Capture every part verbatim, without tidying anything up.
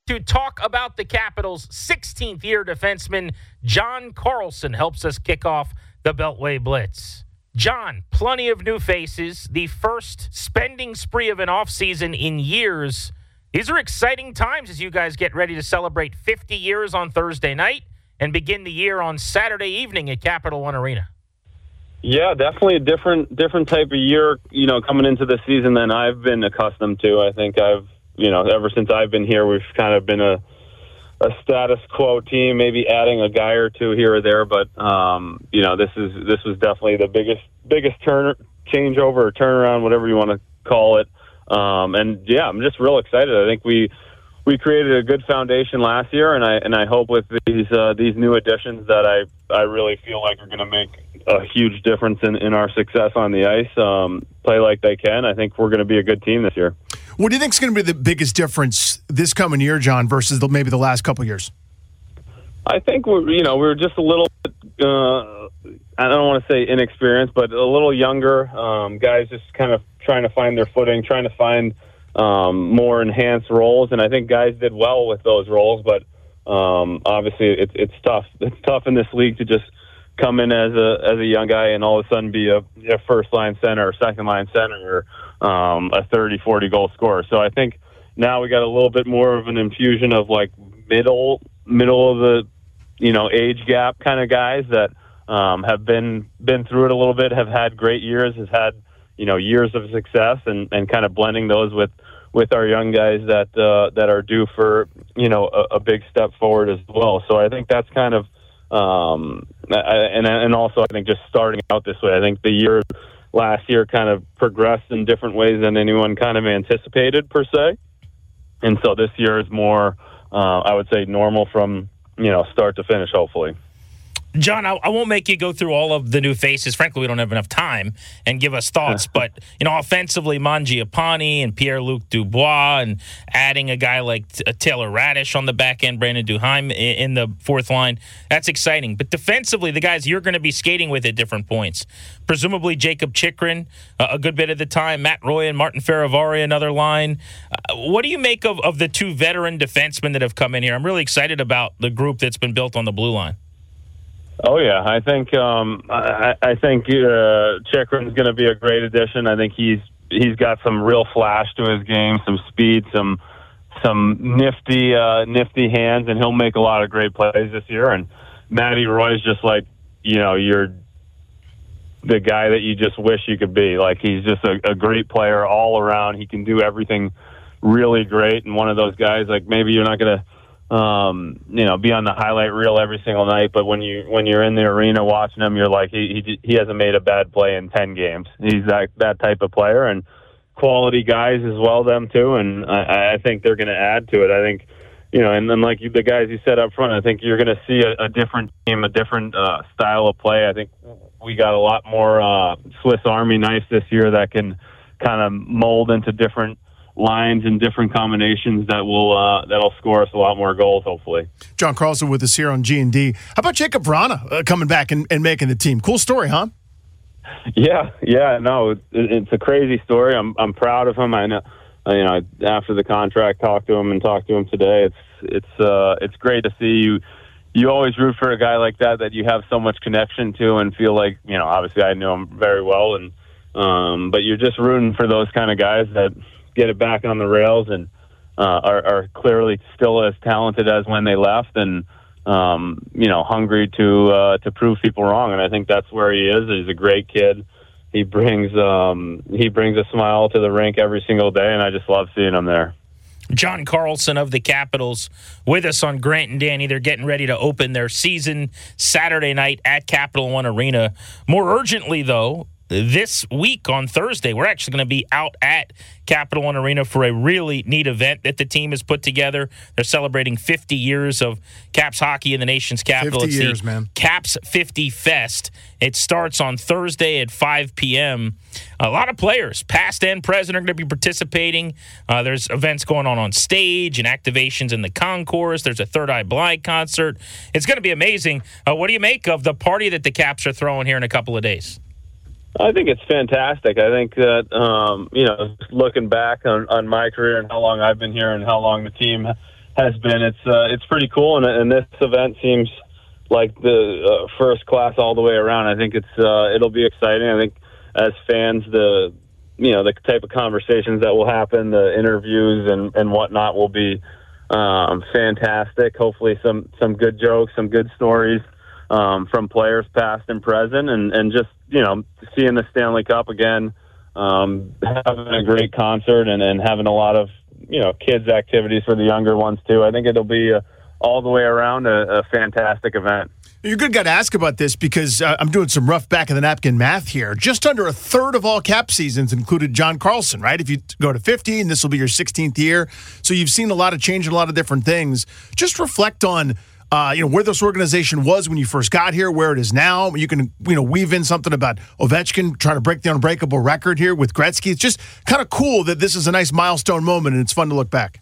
To talk about the Capitals' sixteenth-year defenseman, John Carlson, helps us kick off the Beltway Blitz. John, plenty of new faces, the first spending spree of an offseason in years. These are exciting times as you guys get ready to celebrate fifty years on Thursday night and begin the year on Saturday evening at Capital One Arena. Yeah, definitely a different different type of year, you know, coming into the season than I've been accustomed to. I think I've You know, ever since I've been here, we've kind of been a a status quo team, maybe adding a guy or two here or there. But um, you know, this is this was definitely the biggest biggest turn changeover or turnaround, whatever you want to call it. Um, and yeah, I'm just real excited. I think we we created a good foundation last year, and I and I hope with these uh, these new additions that I I really feel like are going to make a huge difference in, in our success on the ice. Um, play like they can. I think we're going to be a good team this year. What do you think is going to be the biggest difference this coming year, John, versus the, maybe the last couple of years? I think we're, you know, we're just a little, uh, I don't want to say inexperienced, but a little younger. Um, guys just kind of trying to find their footing, trying to find um, more enhanced roles, and I think guys did well with those roles. But um, obviously, it's it's tough. It's tough in this league to just come in as a as a young guy and all of a sudden be a, a first line center or second line center or um, a thirty, forty goal scorer. So I think now we got a little bit more of an infusion of like middle middle of the you know age gap kind of guys that um, have been been through it a little bit, have had great years, has had you know years of success, and, and kind of blending those with with our young guys that uh, that are due for you know a, a big step forward as well. So I think that's kind of Um, and and also I think just starting out this way, I think the year last year kind of progressed in different ways than anyone kind of anticipated per se, and so this year is more, uh, I would say, normal from you know start to finish, hopefully. John, I, I won't make you go through all of the new faces. Frankly, we don't have enough time and give us thoughts. But, you know, offensively, Mangiapane and Pierre-Luc Dubois, and adding a guy like uh, Taylor Radish on the back end, Brandon Duheim in, in the fourth line, that's exciting. But defensively, the guys you're going to be skating with at different points, presumably Jacob Chikrin uh, a good bit of the time, Matt Roy and Martin Ferravari another line. Uh, what do you make of, of the two veteran defensemen that have come in here? I'm really excited about the group that's been built on the blue line. Oh yeah, I think um, I, I think uh, Chikrin's going to be a great addition. I think he's he's got some real flash to his game, some speed, some some nifty uh, nifty hands, and he'll make a lot of great plays this year. And Matty Roy's just like you know you're the guy that you just wish you could be. Like he's just a, a great player all around. He can do everything really great, and one of those guys like maybe you're not going to. Um, you know, be on the highlight reel every single night, but when you when you're in the arena watching him, you're like, he he, he hasn't made a bad play in ten games. He's that that type of player, and quality guys as well, them too. And I, I think they're going to add to it. I think, you know, and then like the guys you said up front, I think you're going to see a, a different team, a different uh, style of play. I think we got a lot more uh, Swiss Army knives this year that can kind of mold into different lines and different combinations that will uh, that'll score us a lot more goals, hopefully. John Carlson with us here on G and D. How about Jacob Vrana uh, coming back and, and making the team? Cool story, huh? Yeah, yeah, no, it, it's a crazy story. I'm I'm proud of him. I know, you know, after the contract, talked to him and talked to him today. It's it's uh, it's great to see you. You always root for a guy like that that you have so much connection to and feel like, you know, obviously I knew him very well, and um, but you're just rooting for those kind of guys that get it back on the rails and uh, are, are clearly still as talented as when they left, and um, you know, hungry to uh, to prove people wrong. And I think that's where he is. He's a great kid. He brings um, he brings a smile to the rink every single day, and I just love seeing him there. John Carlson of the Capitals with us on Grant and Danny. They're getting ready to open their season Saturday night at Capital One Arena. More urgently, though, this week on Thursday, we're actually going to be out at Capital One Arena for a really neat event that the team has put together. They're celebrating fifty years of Caps hockey in the nation's capital. fifty it's years, the man. Caps fifty Fest. It starts on Thursday at five p.m. A lot of players, past and present, are going to be participating. Uh, there's events going on on stage and activations in the concourse. There's a Third Eye Blind concert. It's going to be amazing. Uh, what do you make of the party that the Caps are throwing here in a couple of days? I think it's fantastic. I think that, um, you know, looking back on, on my career and how long I've been here and how long the team has been. It's uh, it's pretty cool, and, and this event seems like the uh, first class all the way around. I think it's uh, it'll be exciting. I think as fans, the you know the type of conversations that will happen, the interviews and, and whatnot will be um, fantastic. Hopefully, some some good jokes, some good stories um, from players past and present, and, and just you know seeing the Stanley Cup again, um, having a great concert, and, and having a lot of you know kids activities for the younger ones too. I think it'll be a, all the way around a, a fantastic event. You're a good guy to ask about this because uh, I'm doing some rough back-of-the-napkin math here. Just under a third of all cap seasons included John Carlson, right? If you go to fifteen, this will be your sixteenth year. So you've seen a lot of change and a lot of different things. Just reflect on uh, you know, where this organization was when you first got here, where it is now. You can you know weave in something about Ovechkin trying to break the unbreakable record here with Gretzky. It's just kind of cool that this is a nice milestone moment, and it's fun to look back.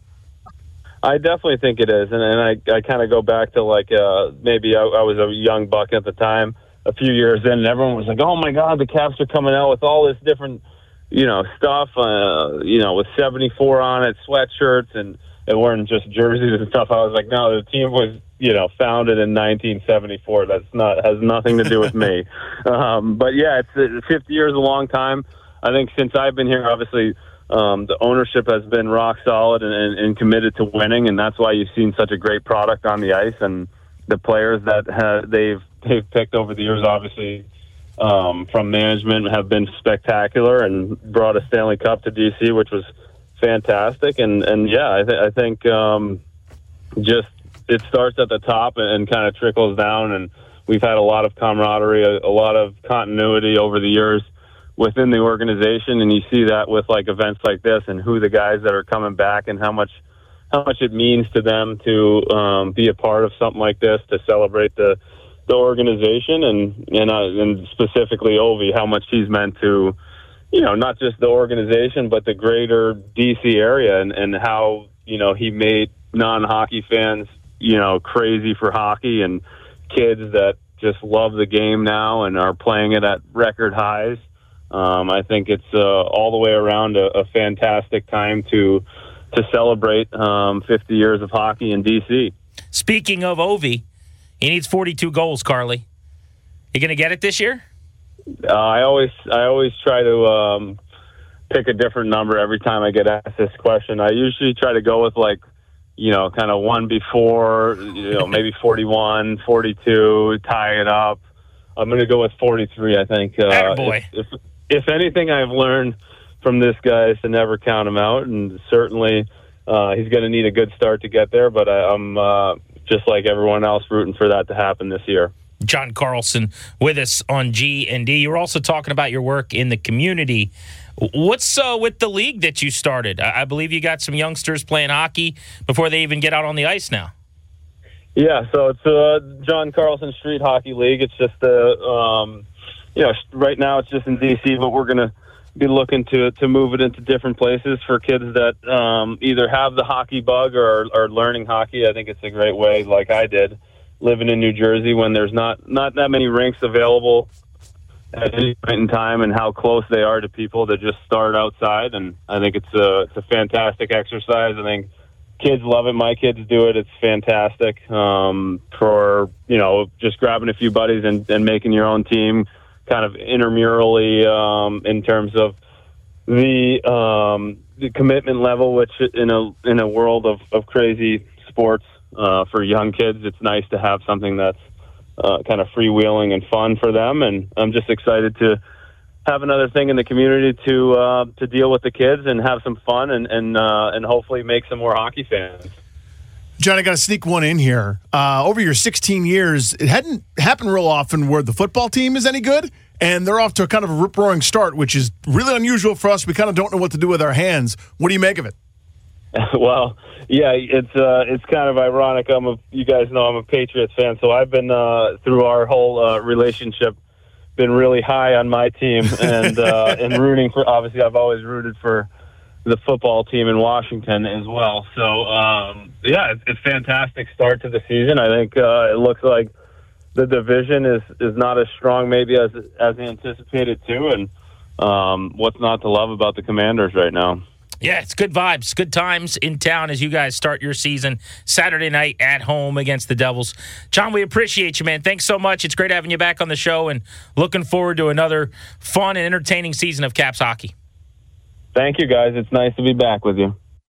I definitely think it is, and, and I, I kind of go back to like uh, maybe I, I was a young buck at the time, a few years in, and everyone was like, "Oh my God, the Caps are coming out with all this different, you know, stuff, uh, you know, with seventy-four on it, sweatshirts, and it weren't just jerseys and stuff." I was like, "No, the team was, you know, founded in nineteen seventy-four. That's not has nothing to do with me." Um, but yeah, it's uh, fifty years is a long time. I think since I've been here, obviously. Um, the ownership has been rock solid and, and, and committed to winning, and that's why you've seen such a great product on the ice. And the players that have, they've they've picked over the years, obviously, um, from management, have been spectacular and brought a Stanley Cup to D C, which was fantastic. And and yeah, I, th- I think um, just it starts at the top and, and kind of trickles down. And we've had a lot of camaraderie, a, a lot of continuity over the years within the organization, and you see that with like events like this and who the guys that are coming back and how much how much it means to them to um, be a part of something like this, to celebrate the the organization and and, uh, and specifically Ovi, how much he's meant to you know not just the organization but the greater D C area, and, and how you know he made non-hockey fans you know crazy for hockey, and kids that just love the game now and are playing it at record highs. Um, I think it's uh, all the way around a, a fantastic time to to celebrate um, fifty years of hockey in D C. Speaking of Ovi, he needs forty-two goals, Carly. You going to get it this year? Uh, I always I always try to um, pick a different number every time I get asked this question. I usually try to go with like, you know, kind of one before, you know, maybe forty-one, forty-two, tie it up. I'm going to go with forty-three, I think. Uh, boy. If, if, if anything I've learned from this guy is to never count him out, and certainly uh, he's going to need a good start to get there, but I, I'm uh, just like everyone else rooting for that to happen this year. John Carlson with us on G and D. You were also talking about your work in the community. What's uh, with the league that you started? I, I believe you got some youngsters playing hockey before they even get out on the ice now. Yeah, so it's uh, John Carlson Street Hockey League. It's just a, um, you know, right now it's just in D C, but we're going to be looking to to move it into different places for kids that um, either have the hockey bug or are learning hockey. I think it's a great way, like I did, living in New Jersey when there's not, not that many rinks available at any point in time, and how close they are to people to just start outside. And I think it's a, it's a fantastic exercise. I think kids love it. My kids do it. It's fantastic um, for, you know, just grabbing a few buddies and, and making your own team kind of intramurally um, in terms of the, um, the commitment level, which in a in a world of, of crazy sports uh, for young kids, it's nice to have something that's uh, kind of freewheeling and fun for them. And I'm just excited to have another thing in the community to uh, to deal with the kids and have some fun and and uh, and hopefully make some more hockey fans. John, I got to sneak one in here. Uh, over your sixteen years, it hadn't happened real often where the football team is any good, and they're off to a kind of a rip-roaring start, which is really unusual for us. We kind of don't know what to do with our hands. What do you make of it? Well, yeah, it's uh, it's kind of ironic. I'm a, you guys know I'm a Patriots fan, so I've been uh, through our whole uh, relationship, been really high on my team and uh, and rooting for. Obviously, I've always rooted for the football team in Washington as well. So um, yeah, it's, it's a fantastic start to the season. I think uh, it looks like the division is, is not as strong maybe as as anticipated too. And um, what's not to love about the Commanders right now? Yeah, it's good vibes, good times in town as you guys start your season Saturday night at home against the Devils. John, we appreciate you, man. Thanks so much. It's great having you back on the show and looking forward to another fun and entertaining season of Caps hockey. Thank you, guys. It's nice to be back with you.